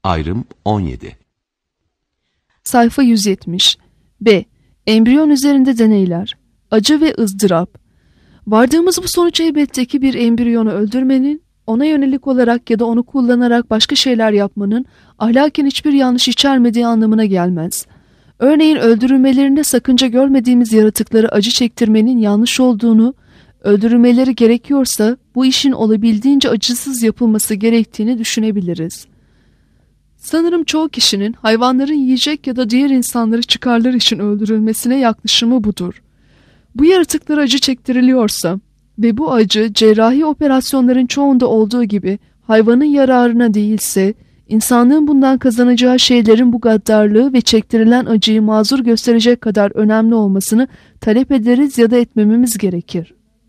Ayrım 17. Sayfa 170. B. Embriyon üzerinde deneyler. Acı ve ızdırap. Vardığımız bu sonuç elbette ki bir embriyonu öldürmenin, ona yönelik olarak ya da onu kullanarak başka şeyler yapmanın ahlaken hiçbir yanlış içermediği anlamına gelmez. Örneğin öldürülmelerinde sakınca görmediğimiz yaratıkları acı çektirmenin yanlış olduğunu, öldürülmeleri gerekiyorsa bu işin olabildiğince acısız yapılması gerektiğini düşünebiliriz. Sanırım çoğu kişinin hayvanların yiyecek ya da diğer insanları çıkarlar için öldürülmesine yaklaşımı budur. Bu yaratıklara acı çektiriliyorsa ve bu acı cerrahi operasyonların çoğunda olduğu gibi hayvanın yararına değilse, insanlığın bundan kazanacağı şeylerin bu gaddarlığı ve çektirilen acıyı mazur gösterecek kadar önemli olmasını talep ederiz ya da etmememiz gerekir.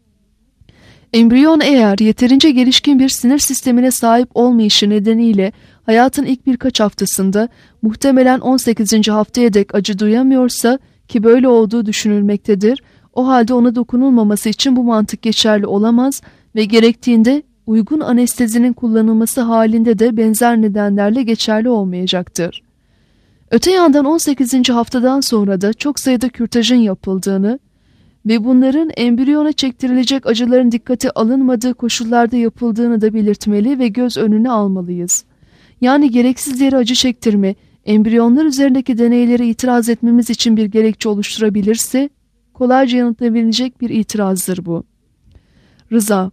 Embriyon eğer yeterince gelişkin bir sinir sistemine sahip olmayışı nedeniyle hayatın ilk birkaç haftasında muhtemelen 18. haftaya dek acı duyamıyorsa ki böyle olduğu düşünülmektedir, o halde ona dokunulmaması için bu mantık geçerli olamaz ve gerektiğinde uygun anestezinin kullanılması halinde de benzer nedenlerle geçerli olmayacaktır. Öte yandan 18. haftadan sonra da çok sayıda kürtajın yapıldığını ve bunların embriyona çektirilecek acıların dikkate alınmadığı koşullarda yapıldığını da belirtmeli ve göz önüne almalıyız. Yani gereksiz yere acı çektirme, embriyonlar üzerindeki deneyleri itiraz etmemiz için bir gerekçe oluşturabilirse, kolayca yanıtlanabilecek bir itirazdır bu. Rıza.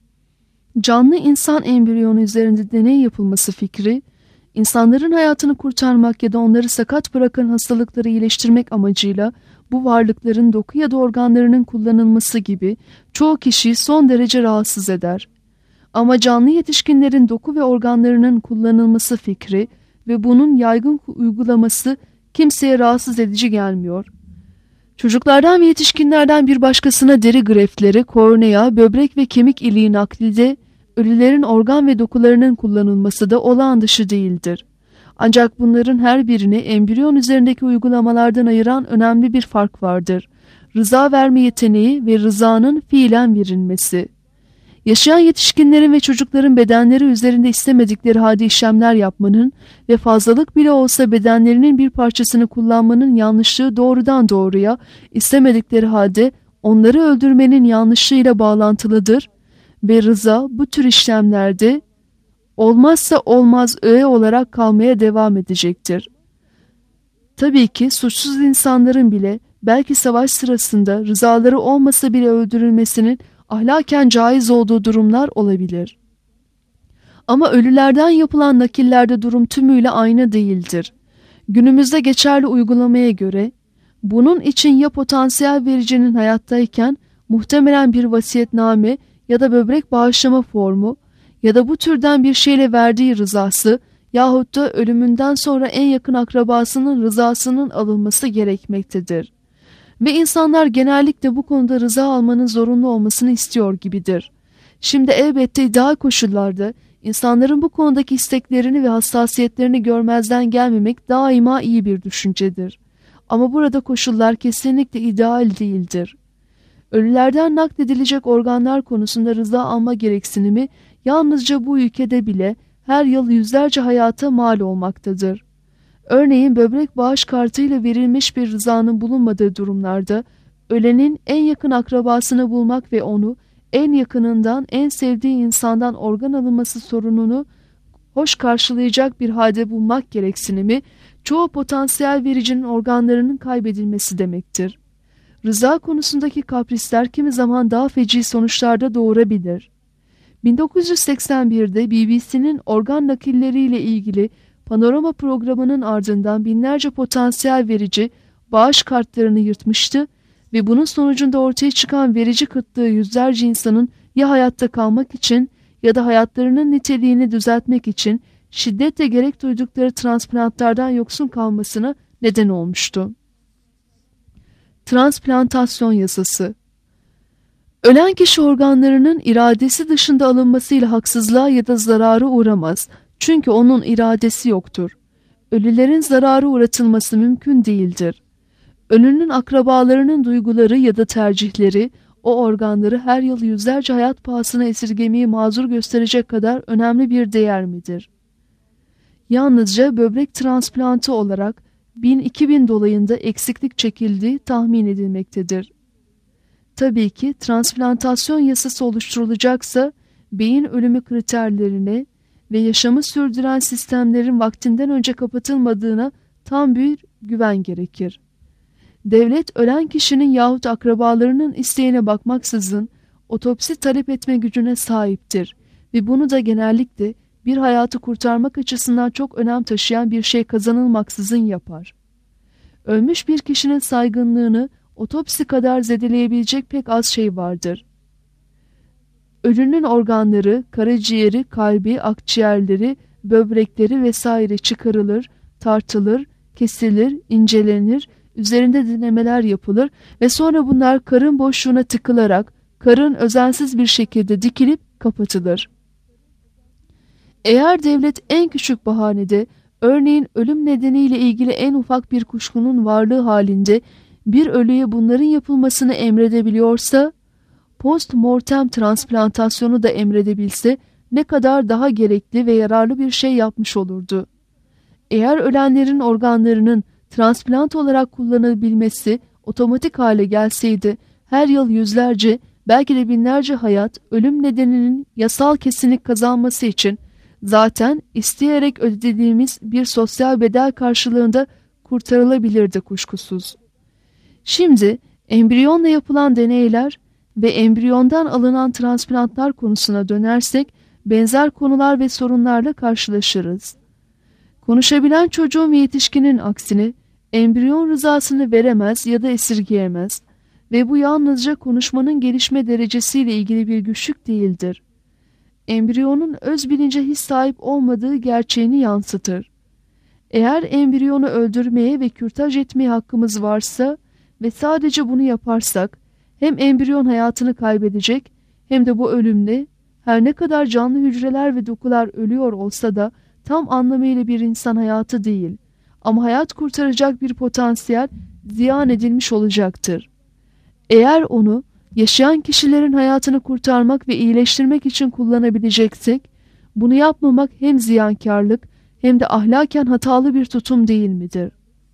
Canlı insan embriyonu üzerinde deney yapılması fikri, insanların hayatını kurtarmak ya da onları sakat bırakan hastalıkları iyileştirmek amacıyla bu varlıkların doku ya da organlarının kullanılması gibi çoğu kişiyi son derece rahatsız eder. Ama canlı yetişkinlerin doku ve organlarının kullanılması fikri ve bunun yaygın uygulaması kimseye rahatsız edici gelmiyor. Çocuklardan ve yetişkinlerden bir başkasına deri greftleri, kornea, böbrek ve kemik iliği naklide, ölülerin organ ve dokularının kullanılması da olağan dışı değildir. Ancak bunların her birini embriyon üzerindeki uygulamalardan ayıran önemli bir fark vardır. Rıza verme yeteneği ve rızanın fiilen verilmesi. Yaşayan yetişkinlerin ve çocukların bedenleri üzerinde istemedikleri halde işlemler yapmanın ve fazlalık bile olsa bedenlerinin bir parçasını kullanmanın yanlışlığı doğrudan doğruya istemedikleri halde onları öldürmenin yanlışlığıyla bağlantılıdır ve rıza bu tür işlemlerde olmazsa olmaz öğe olarak kalmaya devam edecektir. Tabii ki suçsuz insanların bile belki savaş sırasında rızaları olmasa bile öldürülmesinin ahlaken caiz olduğu durumlar olabilir. Ama ölülerden yapılan nakillerde durum tümüyle aynı değildir. Günümüzde geçerli uygulamaya göre bunun için ya potansiyel vericinin hayattayken muhtemelen bir vasiyetname ya da böbrek bağışlama formu ya da bu türden bir şeyle verdiği rızası yahut da ölümünden sonra en yakın akrabasının rızasının alınması gerekmektedir. Ve insanlar genellikle bu konuda rıza almanın zorunlu olmasını istiyor gibidir. Şimdi elbette ideal koşullarda insanların bu konudaki isteklerini ve hassasiyetlerini görmezden gelmemek daima iyi bir düşüncedir. Ama burada koşullar kesinlikle ideal değildir. Ölülerden nakledilecek organlar konusunda rıza alma gereksinimi yalnızca bu ülkede bile her yıl yüzlerce hayata mal olmaktadır. Örneğin böbrek bağış kartıyla verilmiş bir rızanın bulunmadığı durumlarda ölenin en yakın akrabasını bulmak ve onu en yakınından, en sevdiği insandan organ alınması sorununu hoş karşılayacak bir halde bulmak gereksinimi çoğu potansiyel vericinin organlarının kaybedilmesi demektir. Rıza konusundaki kaprisler kimi zaman daha feci sonuçlarda doğurabilir. 1981'de BBC'nin organ nakilleriyle ilgili panorama programının ardından binlerce potansiyel verici bağış kartlarını yırtmıştı ve bunun sonucunda ortaya çıkan verici kıtlığı yüzlerce insanın ya hayatta kalmak için ya da hayatlarının niteliğini düzeltmek için şiddetle gerek duydukları transplantlardan yoksun kalmasına neden olmuştu. Transplantasyon yasası. Ölen kişi organlarının iradesi dışında alınmasıyla haksızlığa ya da zarara uğramaz. Çünkü onun iradesi yoktur. Ölülerin zararı uğratılması mümkün değildir. Ölünün akrabalarının duyguları ya da tercihleri o organları her yıl yüzlerce hayat pahasına esirgemeyi mazur gösterecek kadar önemli bir değer midir? yalnızca böbrek transplantı olarak 1000-2000 dolayında eksiklik çekildiği tahmin edilmektedir. Tabii ki transplantasyon yasası oluşturulacaksa beyin ölümü kriterlerine ve yaşamı sürdüren sistemlerin vaktinden önce kapatılmadığına tam bir güven gerekir. Devlet ölen kişinin yahut akrabalarının isteğine bakmaksızın otopsi talep etme gücüne sahiptir ve bunu da genellikle bir hayatı kurtarmak açısından çok önem taşıyan bir şey kazanılmaksızın yapar. Ölmüş bir kişinin saygınlığını otopsi kadar zedeleyebilecek pek az şey vardır. Ölünün organları, karaciğeri, kalbi, akciğerleri, böbrekleri vesaire çıkarılır, tartılır, kesilir, incelenir, üzerinde denemeler yapılır ve sonra bunlar karın boşluğuna tıkılarak karın özensiz bir şekilde dikilip kapatılır. Eğer devlet en küçük bahanede, örneğin ölüm nedeniyle ilgili en ufak bir kuşkunun varlığı halinde bir ölüye bunların yapılmasını emredebiliyorsa, post-mortem transplantasyonu da emredebilse ne kadar daha gerekli ve yararlı bir şey yapmış olurdu. Eğer ölenlerin organlarının transplant olarak kullanılabilmesi otomatik hale gelseydi, her yıl yüzlerce, belki de binlerce hayat ölüm nedeninin yasal kesinlik kazanması için zaten isteyerek ödediğimiz bir sosyal bedel karşılığında kurtarılabilirdi kuşkusuz. Şimdi embriyonla yapılan deneyler ve embriyondan alınan transplantlar konusuna dönersek benzer konular ve sorunlarla karşılaşırız. Konuşabilen çocuğun ve yetişkinin aksine embriyon rızasını veremez ya da esirgeyemez ve bu yalnızca konuşmanın gelişme derecesiyle ilgili bir güçlük değildir. Embriyonun öz bilince hiç sahip olmadığı gerçeğini yansıtır. Eğer embriyonu öldürmeye ve kürtaj etmeye hakkımız varsa ve sadece bunu yaparsak hem embriyon hayatını kaybedecek hem de bu ölümle her ne kadar canlı hücreler ve dokular ölüyor olsa da tam anlamıyla bir insan hayatı değil ama hayat kurtaracak bir potansiyel ziyan edilmiş olacaktır. Eğer onu yaşayan kişilerin hayatını kurtarmak ve iyileştirmek için kullanabileceksek, bunu yapmamak hem ziyankarlık hem de ahlaken hatalı bir tutum değil midir?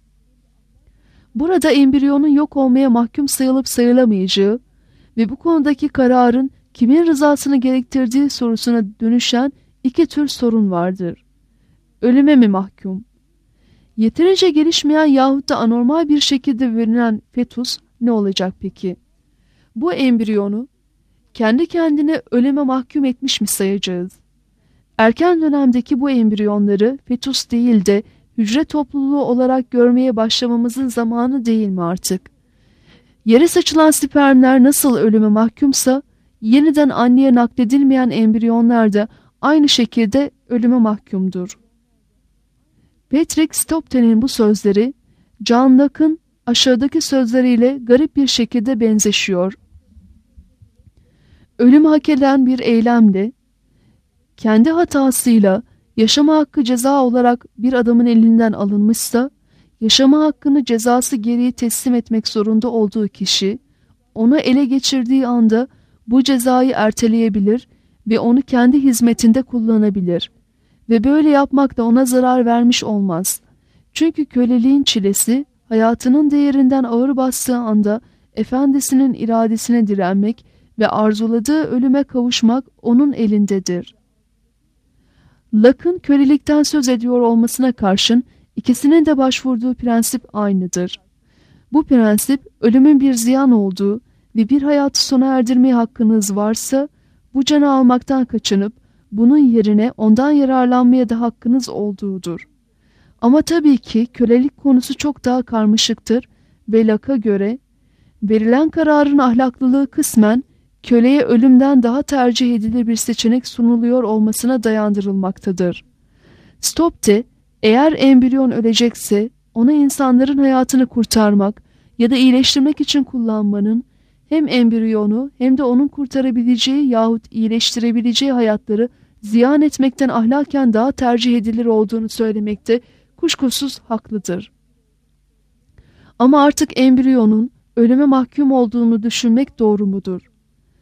Burada embriyonun yok olmaya mahkum sayılıp sayılamayacağı ve bu konudaki kararın kimin rızasını gerektirdiği sorusuna dönüşen iki tür sorun vardır. Ölüme mi mahkum? Yeterince gelişmeyen yahut da anormal bir şekilde verilen fetus ne olacak peki? Bu embriyonu kendi kendine ölüme mahkum etmiş mi sayacağız? Erken dönemdeki bu embriyonları fetus değil de hücre topluluğu olarak görmeye başlamamızın zamanı değil mi artık? Yere saçılan spermler nasıl ölüme mahkumsa, yeniden anneye nakledilmeyen embriyonlar da aynı şekilde ölüme mahkumdur. Patrick Stopton'in bu sözleri, John Locke'ın aşağıdaki sözleriyle garip bir şekilde benzeşiyor. Ölüm hak eden bir eylemle, kendi hatasıyla yaşama hakkı ceza olarak bir adamın elinden alınmışsa, yaşama hakkını cezası gereği teslim etmek zorunda olduğu kişi, onu ele geçirdiği anda bu cezayı erteleyebilir ve onu kendi hizmetinde kullanabilir. Ve böyle yapmak da ona zarar vermiş olmaz. Çünkü köleliğin çilesi, hayatının değerinden ağır bastığı anda efendisinin iradesine direnmek ve arzuladığı ölüme kavuşmak onun elindedir. Locke'ın kölelikten söz ediyor olmasına karşın ikisinin de başvurduğu prensip aynıdır. Bu prensip ölümün bir ziyan olduğu ve bir hayatı sona erdirmeye hakkınız varsa bu canı almaktan kaçınıp bunun yerine ondan yararlanmaya da hakkınız olduğudur. Ama tabii ki kölelik konusu çok daha karmaşıktır ve Locke'a göre verilen kararın ahlaklılığı kısmen köleye ölümden daha tercih edilir bir seçenek sunuluyor olmasına dayandırılmaktadır. Stopte, eğer embriyon ölecekse onu insanların hayatını kurtarmak ya da iyileştirmek için kullanmanın hem embriyonu hem de onun kurtarabileceği yahut iyileştirebileceği hayatları ziyan etmekten ahlaken daha tercih edilir olduğunu söylemekte kuşkusuz haklıdır. Ama artık embriyonun ölüme mahkum olduğunu düşünmek doğru mudur?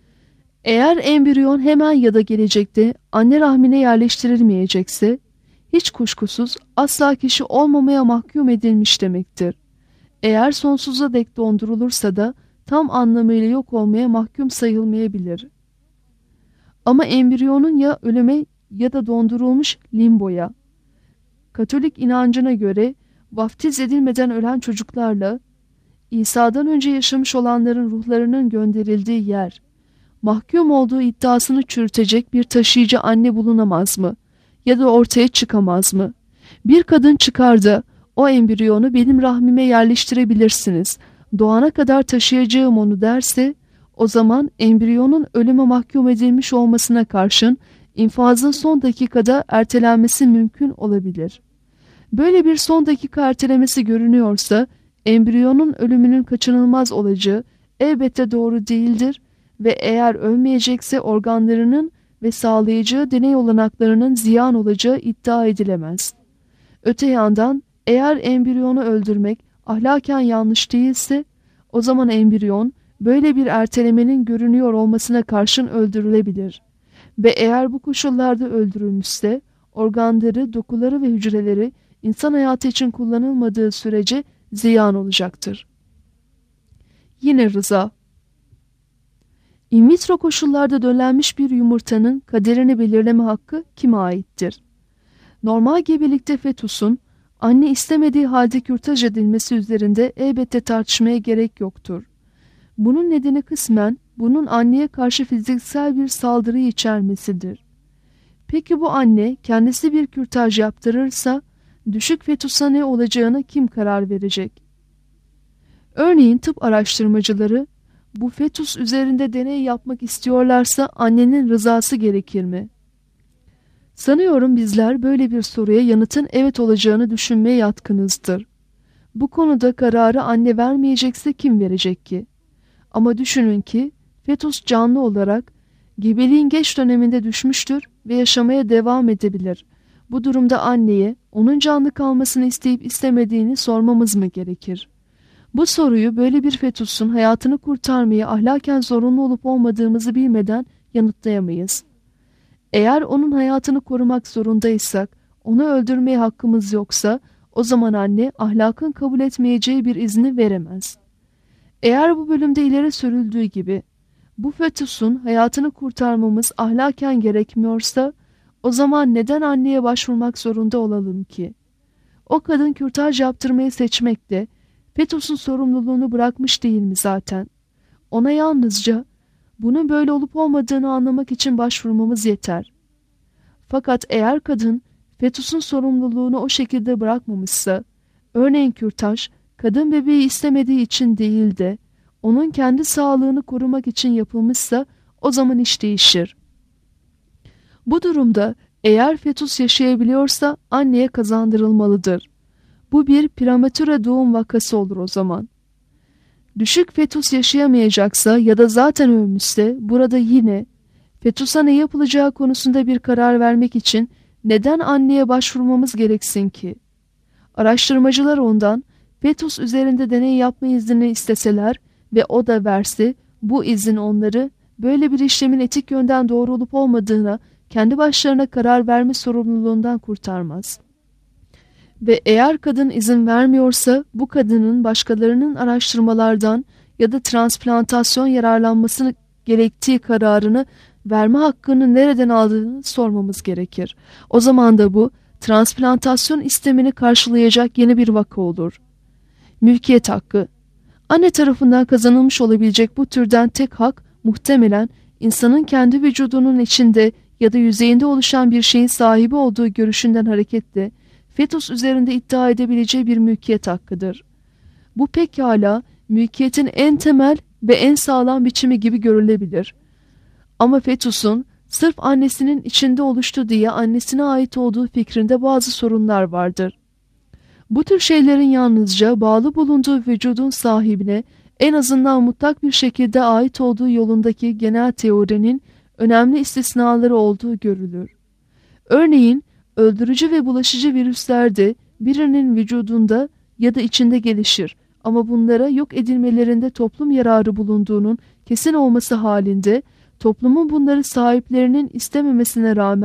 Eğer embriyon hemen ya da gelecekte anne rahmine yerleştirilmeyecekse, hiç kuşkusuz asla kişi olmamaya mahkum edilmiş demektir. Eğer sonsuza dek dondurulursa da tam anlamıyla yok olmaya mahkum sayılmayabilir. Ama embriyonun ya ölüme ya da dondurulmuş limboya. Katolik inancına göre vaftiz edilmeden ölen çocuklarla İsa'dan önce yaşamış olanların ruhlarının gönderildiği yer, mahkum olduğu iddiasını çürütecek bir taşıyıcı anne bulunamaz mı? Ya da ortaya çıkamaz mı? Bir kadın çıkar da o embriyonu benim rahmime yerleştirebilirsiniz, doğana kadar taşıyacağım onu derse, o zaman embriyonun ölüme mahkum edilmiş olmasına karşın infazın son dakikada ertelenmesi mümkün olabilir. Böyle bir son dakika ertelemesi görünüyorsa, embriyonun ölümünün kaçınılmaz olacağı elbette doğru değildir ve eğer ölmeyecekse organlarının ve sağlayacağı deney olanaklarının ziyan olacağı iddia edilemez. Öte yandan eğer embriyonu öldürmek ahlaken yanlış değilse, o zaman embriyon böyle bir ertelemenin görünüyor olmasına karşın öldürülebilir. Ve eğer bu koşullarda öldürülmüşse, organları, dokuları ve hücreleri insan hayatı için kullanılmadığı sürece ziyan olacaktır. Yine rıza. In vitro koşullarda döllenmiş bir yumurtanın kaderini belirleme hakkı kime aittir? Normal gebelikte fetusun anne istemediği halde kürtaj edilmesi üzerinde elbette tartışmaya gerek yoktur. Bunun nedeni kısmen bunun anneye karşı fiziksel bir saldırıyı içermesidir. Peki bu anne kendisi bir kürtaj yaptırırsa düşük fetusa ne olacağına kim karar verecek? Örneğin tıp araştırmacıları bu fetus üzerinde deney yapmak istiyorlarsa annenin rızası gerekir mi? Sanıyorum bizler böyle bir soruya yanıtın evet olacağını düşünmeye yatkınızdır. Bu konuda kararı anne vermeyecekse kim verecek ki? Ama düşünün ki fetus canlı olarak gebeliğin geç döneminde düşmüştür ve yaşamaya devam edebilir. Bu durumda anneye onun canlı kalmasını isteyip istemediğini sormamız mı gerekir? Bu soruyu böyle bir fetusun hayatını kurtarmaya ahlaken zorunlu olup olmadığımızı bilmeden yanıtlayamayız. Eğer onun hayatını korumak zorundaysak, onu öldürmeye hakkımız yoksa, o zaman anne ahlakın kabul etmeyeceği bir izni veremez. Eğer bu bölümde ileri sürüldüğü gibi, bu fetusun hayatını kurtarmamız ahlaken gerekmiyorsa, o zaman neden anneye başvurmak zorunda olalım ki? O kadın kürtaj yaptırmayı seçmekte, fetusun sorumluluğunu bırakmış değil mi zaten? Ona yalnızca bunun böyle olup olmadığını anlamak için başvurmamız yeter. Fakat eğer kadın fetusun sorumluluğunu o şekilde bırakmamışsa, örneğin kürtaj, kadın bebeği istemediği için değil de onun kendi sağlığını korumak için yapılmışsa o zaman iş değişir. Bu durumda eğer fetus yaşayabiliyorsa anneye kazandırılmalıdır. Bu bir prematüre doğum vakası olur o zaman. Düşük fetus yaşayamayacaksa ya da zaten ölmüşse burada yine fetusa ne yapılacağı konusunda bir karar vermek için neden anneye başvurmamız gereksin ki? Araştırmacılar ondan fetus üzerinde deney yapma iznini isteseler ve o da verse, bu izin onları böyle bir işlemin etik yönden doğru olup olmadığına kendi başlarına karar verme sorumluluğundan kurtarmaz. Ve eğer kadın izin vermiyorsa bu kadının başkalarının araştırmalardan ya da transplantasyon yararlanmasını gerektiği kararını verme hakkını nereden aldığını sormamız gerekir. O zaman da bu transplantasyon istemini karşılayacak yeni bir vaka olur. Mülkiyet hakkı. Anne tarafından kazanılmış olabilecek bu türden tek hak muhtemelen insanın kendi vücudunun içinde ya da yüzeyinde oluşan bir şeyin sahibi olduğu görüşünden hareketle fetus üzerinde iddia edebileceği bir mülkiyet hakkıdır. Bu pekala mülkiyetin en temel ve en sağlam biçimi gibi görülebilir. Ama fetusun sırf annesinin içinde oluştu diye annesine ait olduğu fikrinde bazı sorunlar vardır. Bu tür şeylerin yalnızca bağlı bulunduğu vücudun sahibine en azından mutlak bir şekilde ait olduğu yolundaki genel teorinin önemli istisnaları olduğu görülür. Örneğin öldürücü ve bulaşıcı virüsler de birinin vücudunda ya da içinde gelişir ama bunlara yok edilmelerinde toplum yararı bulunduğunun kesin olması halinde toplumun bunları sahiplerinin istememesine rağmen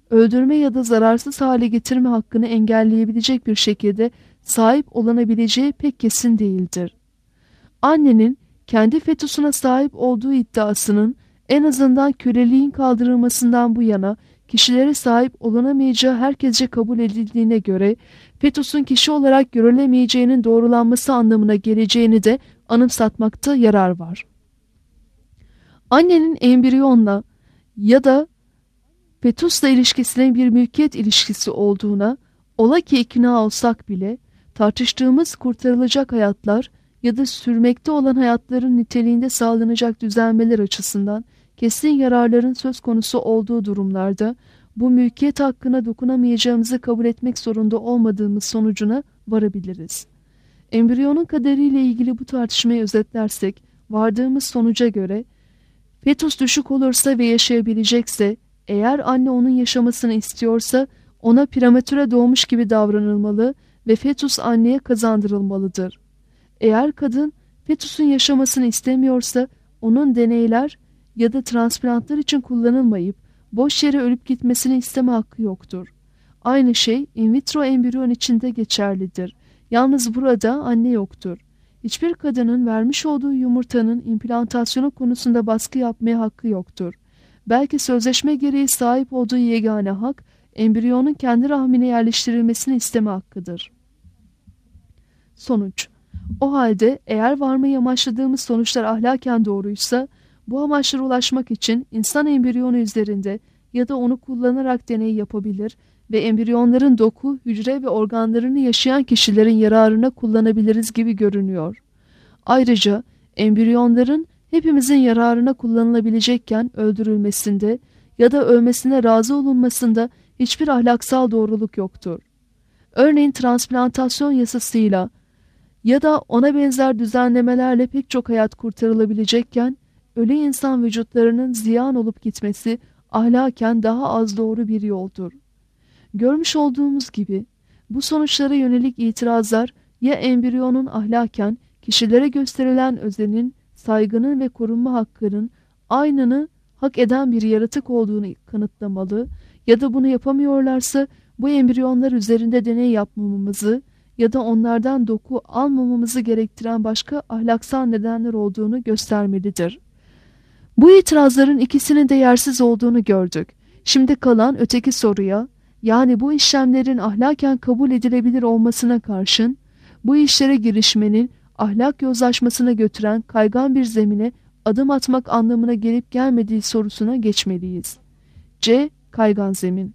öldürme ya da zararsız hale getirme hakkını engelleyebilecek bir şekilde sahip olunabileceği pek kesin değildir. Annenin kendi fetüsüne sahip olduğu iddiasının en azından köleliğin kaldırılmasından bu yana kişilere sahip olunamayacağı herkesce kabul edildiğine göre fetüsün kişi olarak görülemeyeceğinin doğrulanması anlamına geleceğini de anımsatmakta yarar var. Annenin embriyonla ya da fetüsle ilişkisinin bir mülkiyet ilişkisi olduğuna ola ki ikna olsak bile tartıştığımız kurtarılacak hayatlar ya da sürmekte olan hayatların niteliğinde sağlanacak düzenlemeler açısından kesin yararların söz konusu olduğu durumlarda bu mülkiyet hakkına dokunamayacağımızı kabul etmek zorunda olmadığımız sonucuna varabiliriz. Embriyonun kaderiyle ilgili bu tartışmayı özetlersek vardığımız sonuca göre fetüs düşük olursa ve yaşayabilecekse, eğer anne onun yaşamasını istiyorsa ona prematüre doğmuş gibi davranılmalı ve fetüs anneye kazandırılmalıdır. Eğer kadın fetüsün yaşamasını istemiyorsa onun deneyler ya da transplantlar için kullanılmayıp boş yere ölüp gitmesini isteme hakkı yoktur. Aynı şey in vitro embriyon için de geçerlidir. Yalnız burada anne yoktur. Hiçbir kadının vermiş olduğu yumurtanın implantasyonu konusunda baskı yapmaya hakkı yoktur. Belki sözleşme gereği sahip olduğu yegane hak, embriyonun kendi rahmine yerleştirilmesini isteme hakkıdır. Sonuç: o halde eğer varmayı amaçladığımız sonuçlar ahlaken doğruysa, bu amaçlara ulaşmak için insan embriyonu üzerinde ya da onu kullanarak deney yapabilir ve embriyonların doku, hücre ve organlarını yaşayan kişilerin yararına kullanabiliriz gibi görünüyor. Ayrıca embriyonların hepimizin yararına kullanılabilecekken öldürülmesinde ya da ölmesine razı olunmasında hiçbir ahlaksal doğruluk yoktur. Örneğin transplantasyon yasasıyla ya da ona benzer düzenlemelerle pek çok hayat kurtarılabilecekken ölü insan vücutlarının ziyan olup gitmesi ahlaken daha az doğru bir yoldur. Görmüş olduğumuz gibi bu sonuçlara yönelik itirazlar ya embriyonun ahlaken kişilere gösterilen özenin, saygının ve korunma hakkının aynını hak eden bir yaratık olduğunu kanıtlamalı ya da bunu yapamıyorlarsa bu embriyonlar üzerinde deney yapmamamızı ya da onlardan doku almamamızı gerektiren başka ahlaksal nedenler olduğunu göstermelidir. Bu itirazların ikisinin de yersiz olduğunu gördük. Şimdi kalan öteki soruya, yani bu işlemlerin ahlaken kabul edilebilir olmasına karşın, bu işlere girişmenin ahlak yozlaşmasına götüren kaygan bir zemine adım atmak anlamına gelip gelmediği sorusuna geçmeliyiz. C. Kaygan zemin.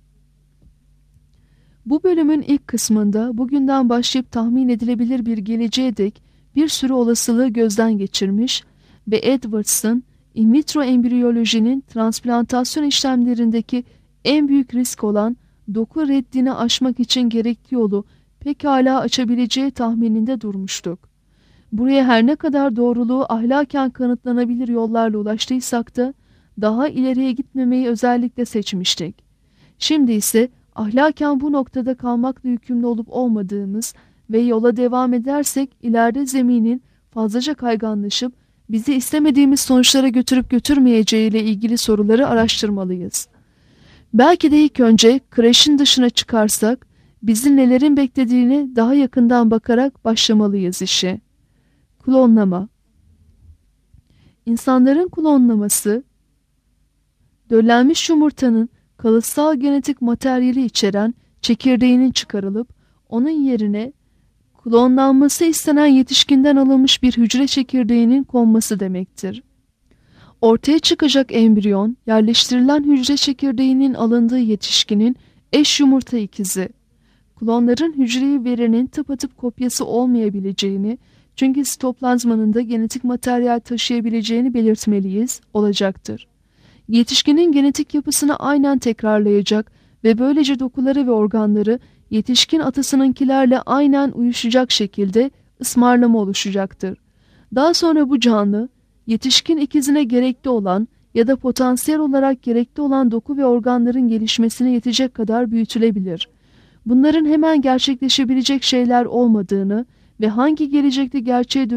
Bu bölümün ilk kısmında bugünden başlayıp tahmin edilebilir bir geleceğe dek bir sürü olasılığı gözden geçirmiş ve Edwards'ın in vitro embriyolojinin transplantasyon işlemlerindeki en büyük risk olan doku reddini aşmak için gerekli yolu pekala açabileceği tahmininde durmuştuk. Buraya her ne kadar doğruluğu ahlaken kanıtlanabilir yollarla ulaştıysak da daha ileriye gitmemeyi özellikle seçmiştik. Şimdi ise ahlaken bu noktada kalmakla yükümlü olup olmadığımız ve yola devam edersek ileride zeminin fazlaca kayganlaşıp bizi istemediğimiz sonuçlara götürüp götürmeyeceği ile ilgili soruları araştırmalıyız. Belki de ilk önce kreşin dışına çıkarsak bizi nelerin beklediğini daha yakından bakarak başlamalıyız işe. Klonlama. İnsanların klonlaması, döllenmiş yumurtanın kalıtsal genetik materyali içeren çekirdeğinin çıkarılıp onun yerine klonlanması istenen yetişkinden alınmış bir hücre çekirdeğinin konması demektir. Ortaya çıkacak embriyon, yerleştirilen hücre çekirdeğinin alındığı yetişkinin eş yumurta ikizi. Klonların hücreyi verenin tıpatıp kopyası olmayabileceğini, çünkü sitoplazmanın da genetik materyal taşıyabileceğini belirtmeliyiz, olacaktır. Yetişkinin genetik yapısını aynen tekrarlayacak ve böylece dokuları ve organları yetişkin atasınınkilerle aynen uyuşacak şekilde ısmarlama oluşacaktır. Daha sonra bu canlı, yetişkin ikizine gerekli olan ya da potansiyel olarak gerekli olan doku ve organların gelişmesine yetecek kadar büyütülebilir. Bunların hemen gerçekleşebilecek şeyler olmadığını ve hangi gelecekte gerçeğe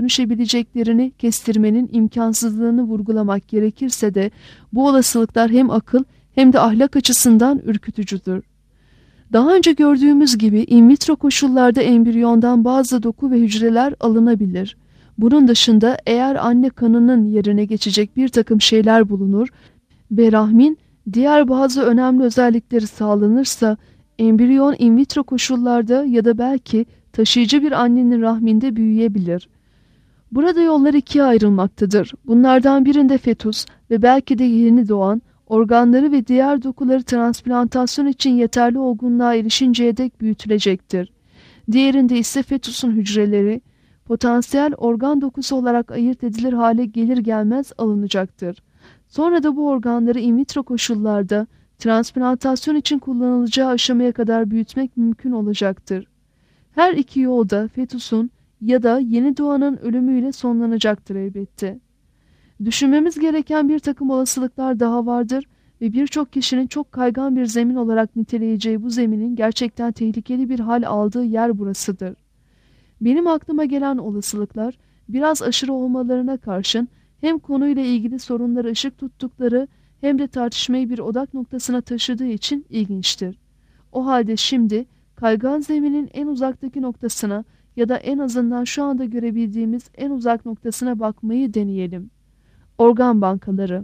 dönüşebileceklerini kestirmenin imkansızlığını vurgulamak gerekirse de bu olasılıklar hem akıl hem de ahlak açısından ürkütücüdür. Daha önce gördüğümüz gibi in vitro koşullarda embriyondan bazı doku ve hücreler alınabilir. Bunun dışında eğer anne kanının yerine geçecek bir takım şeyler bulunur ve rahmin diğer bazı önemli özellikleri sağlanırsa embriyon in vitro koşullarda ya da belki taşıyıcı bir annenin rahminde büyüyebilir. Burada yollar ikiye ayrılmaktadır. Bunlardan birinde fetüs ve belki de yeni doğan organları ve diğer dokuları transplantasyon için yeterli olgunluğa erişinceye dek büyütülecektir. Diğerinde ise fetüsün hücreleri potansiyel organ dokusu olarak ayırt edilir hale gelir gelmez alınacaktır. Sonra da bu organları in vitro koşullarda transplantasyon için kullanılacağı aşamaya kadar büyütmek mümkün olacaktır. Her iki yolda fetüsün ya da yeni doğanın ölümüyle sonlanacaktır elbette. Düşünmemiz gereken bir takım olasılıklar daha vardır ve birçok kişinin çok kaygan bir zemin olarak niteleyeceği bu zeminin gerçekten tehlikeli bir hal aldığı yer burasıdır. Benim aklıma gelen olasılıklar biraz aşırı olmalarına karşın hem konuyla ilgili sorunlara ışık tuttukları hem de tartışmayı bir odak noktasına taşıdığı için ilginçtir. O halde şimdi kaygan zeminin en uzaktaki noktasına ya da en azından şu anda görebildiğimiz en uzak noktasına bakmayı deneyelim. Organ bankaları.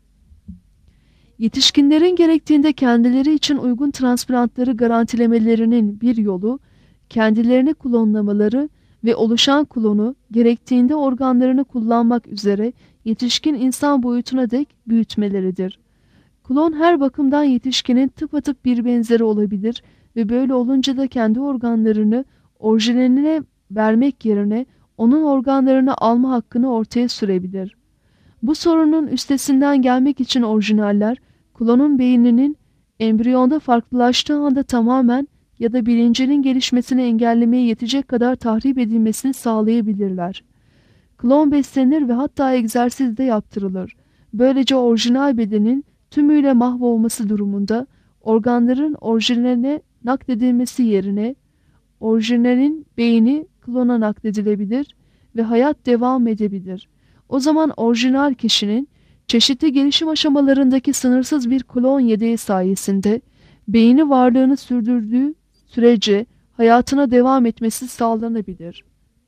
Yetişkinlerin gerektiğinde kendileri için uygun transplantları garantilemelerinin bir yolu, kendilerini klonlamaları ve oluşan klonu gerektiğinde organlarını kullanmak üzere yetişkin insan boyutuna dek büyütmeleridir. Klon her bakımdan yetişkinin tıpatıp bir benzeri olabilir ve böyle olunca da kendi organlarını orijinaline vermek yerine onun organlarını alma hakkını ortaya sürebilir. Bu sorunun üstesinden gelmek için orijinaller, klonun beyninin embriyonda farklılaştığı anda tamamen ya da bilincinin gelişmesini engellemeye yetecek kadar tahrip edilmesini sağlayabilirler. Klon beslenir ve hatta egzersiz de yaptırılır. Böylece orijinal bedenin tümüyle mahvolması durumunda organların orijinaline nakledilmesi yerine orijinalin beyni klona nakledilebilir ve hayat devam edebilir. O zaman orijinal kişinin çeşitli gelişim aşamalarındaki sınırsız bir klon yedeği sayesinde beyni varlığını sürdürdüğü sürece hayatına devam etmesi sağlanabilir.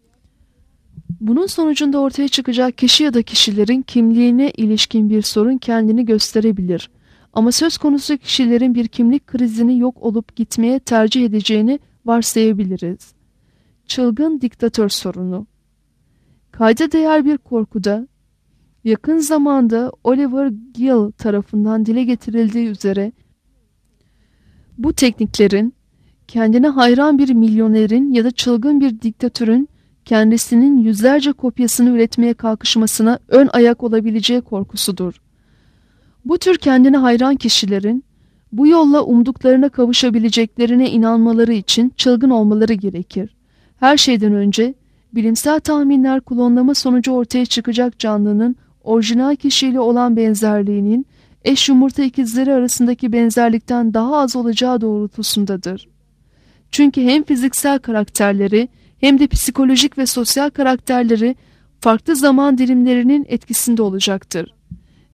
Bunun sonucunda ortaya çıkacak kişi ya da kişilerin kimliğine ilişkin bir sorun kendini gösterebilir. Ama söz konusu kişilerin bir kimlik krizini yok olup gitmeye tercih edeceğini varsayabiliriz. Çılgın diktatör sorunu. Kayda değer bir korkuda, yakın zamanda Oliver Gill tarafından dile getirildiği üzere, bu tekniklerin kendine hayran bir milyonerin ya da çılgın bir diktatörün kendisinin yüzlerce kopyasını üretmeye kalkışmasına ön ayak olabileceği korkusudur. Bu tür kendine hayran kişilerin bu yolla umduklarına kavuşabileceklerine inanmaları için çılgın olmaları gerekir. Her şeyden önce bilimsel tahminler klonlama sonucu ortaya çıkacak canlının orijinal kişiyle olan benzerliğinin eş yumurta ikizleri arasındaki benzerlikten daha az olacağı doğrultusundadır. Çünkü hem fiziksel karakterleri hem de psikolojik ve sosyal karakterleri farklı zaman dilimlerinin etkisinde olacaktır.